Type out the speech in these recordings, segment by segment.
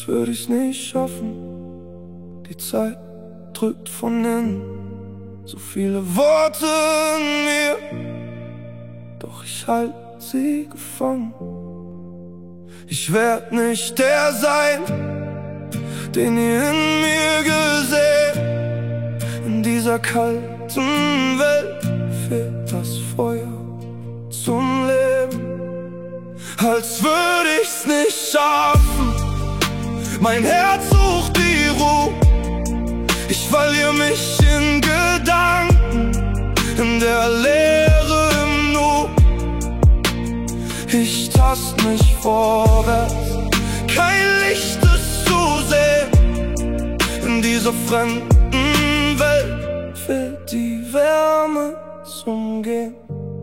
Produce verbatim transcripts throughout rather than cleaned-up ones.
als würde ich's nicht schaffen. Die Zeit drückt von innen, so viele Worte in mir, doch ich halt sie gefangen. Ich werd nicht der sein, den ihr in mir gesehen. In dieser kalten Welt fehlt das Feuer zum Leben. Als würde ich's nicht schaffen, mein Herz sucht die Ruhe. Ich verliere mich in Gedanken, in der Leere im Nu. Ich tast mich vorwärts, kein Licht ist zu sehen. In dieser fremden Welt fehlt die Wärme zum Gehen.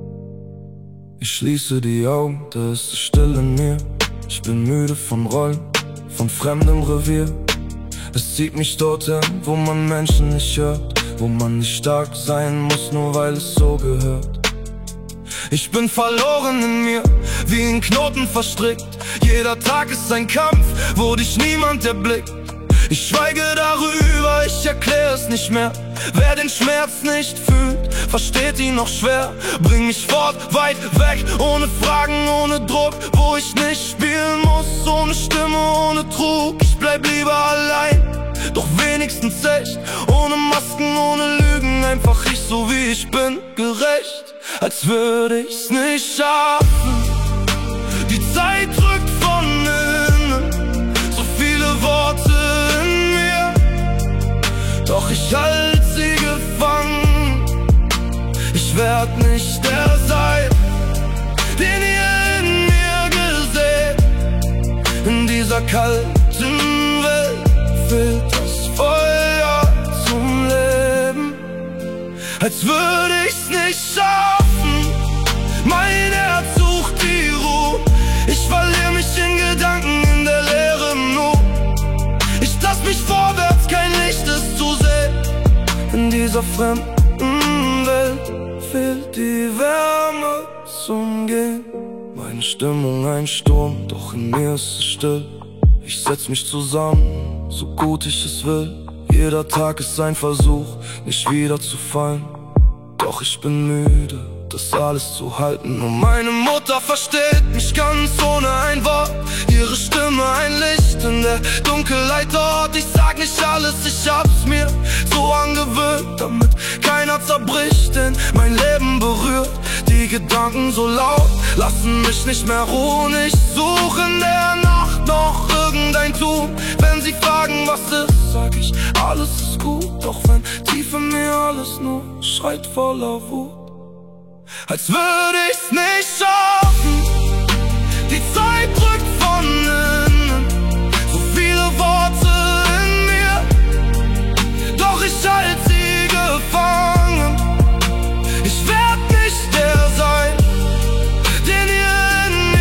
Ich schließe die Augen, da ist es still in mir. Ich bin müde von Rollen, von fremdem Revier. Es zieht mich dorthin, wo man Menschen nicht hört, wo man nicht stark sein muss, nur weil es so gehört. Ich bin verloren in mir, wie in Knoten verstrickt. Jeder Tag ist ein Kampf, wo dich niemand erblickt. Ich schweige darüber, ich erklär es nicht mehr. Wer den Schmerz nicht fühlt, versteht ihn noch schwer. Bring mich fort, weit weg, ohne Fragen, ohne Druck, wo ich nicht spielen muss, ohne Stimme, ohne Trug. Ich bleib lieber allein, doch wenigstens echt, ohne Masken, ohne Lügen, einfach ich so wie ich bin, gerecht, als würde ich's nicht schaffen. Die Zeit drückt von innen, so viele Worte in mir, doch ich halt sie gefangen. Ich werd nicht der sein, den ihr in mir gesehen. In dieser kalten Welt fehlt das Feuer zum Leben. Als würde ich's nicht schaffen, mein Herz sucht die Ruhe. Ich verliere mich in Gedanken, in der Leere im Nu. Ich tast mich vorwärts, kein Licht ist zu sehen. In dieser fremden Welt fehlt die Wärme zum Gehen. Meine Stimmung ein Sturm, doch in mir ist es still. Ich setz mich zusammen, so gut ich es will. Jeder Tag ist ein Versuch, nicht wieder zu fallen. Doch ich bin müde, das alles zu halten. Und meine Mutter versteht mich ganz ohne ein Wort. Ihre Stimme ein Licht in der Dunkelheit dort. Ich sag nicht alles, ich hab's mir so angewöhnt, damit keiner zerbricht, denn mein Leben berührt. Die Gedanken so laut lassen mich nicht mehr ruhen. Ich suche in der Nacht noch irgendein Tun. Wenn sie fragen, was ist, sag ich, alles ist gut. Doch wenn tief in mir alles nur schreit voller Wut, als würde ich's nicht schaffen. Die Zeit drückt von innen, so viele Worte in mir, doch ich halt sie gefangen. Ich werd nicht der sein, den ihr in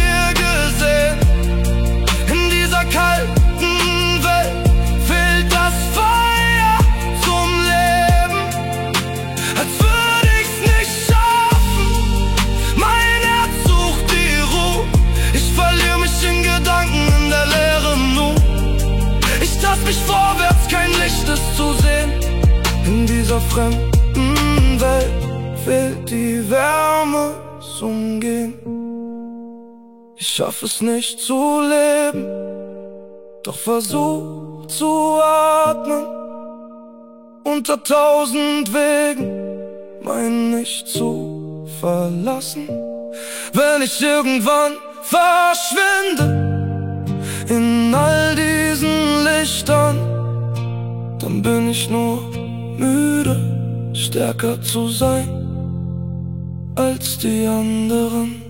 mir gesehen. In dieser kalten Welt fehlt das Feuer zum Leben. Als würde ich's nicht schaffen, mein Herz sucht die Ruhe. Ich verliere mich in Gedanken, in der Leere im Nu. Ich tast mich vorwärts, kein Licht ist zu sehen. In dieser fremden Welt fehlt die Wärme zum Gehen. Ich schaff es nicht zu leben, doch versuch zu atmen. Unter tausend Wegen mein Nicht zu verlassen. Wenn ich irgendwann verschwinde in all diesen Lichtern, dann bin ich nur müde, stärker zu sein als die anderen.